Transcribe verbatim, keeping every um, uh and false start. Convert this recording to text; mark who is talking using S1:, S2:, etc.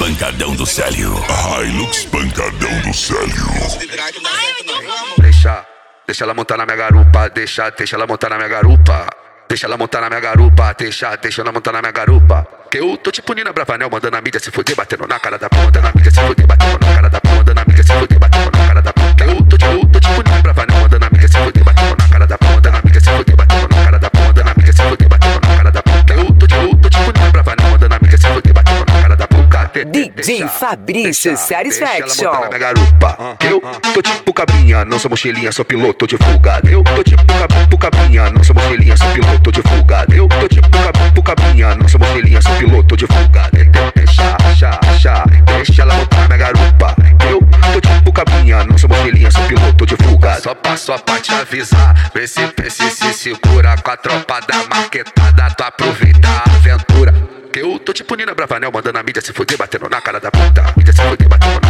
S1: pancadão do Célio. Hilux pancadão do Célio.
S2: Deixa, deixa ela montar na minha garupa. Deixa, deixa ela montar na minha garupa. Deixa ela montar na minha garupa. Deixa, deixa ela montar na minha garupa. Que eu tô tipo Nina Bravanel, mandando a mídia se fuder, batendo na cara da p***, mandando a mídia se fuder, batendo na cara da p***, mandando a mídia se fuder, batendo na cara da p***. Que eu tô, eu tô tipo Nina Bravanel, mandando a mídia se fuder, batendo na cara da p***, mandando a mídia se fuder, batendo na cara da p***, mandando a mídia se fuder, batendo na cara da p***. Que eu tô, eu tô tipo Nina Bravanel, mandando a mídia se fuder, batendo na cara da p***.
S3: D J Fabrício Satisfaction.
S2: Deixa ela montar na minha garupa. Eu tô tipo cabinha, não sou mochilinha, sou piloto de fuga. Eu tô tipo tipo cabinha, não sou mochilinha, sou piloto de fuga. Eu tô tipo tipo cabinha, não sou mochilinha, sou piloto de fuga. Deixa, deixa, deixa, deixa ela montar na minha garupa. Eu tô tipo cabinha, não sou mochilinha, sou piloto de fuga. Só passo a pra te avisar, vê se pense se segura com a tropa da marquetada, tu aproveita a aventura. Que eu tô tipo Nina Bravanel, mandando a mídia se fuder, batendo na cara da puta. Mídia se fuder, batendo na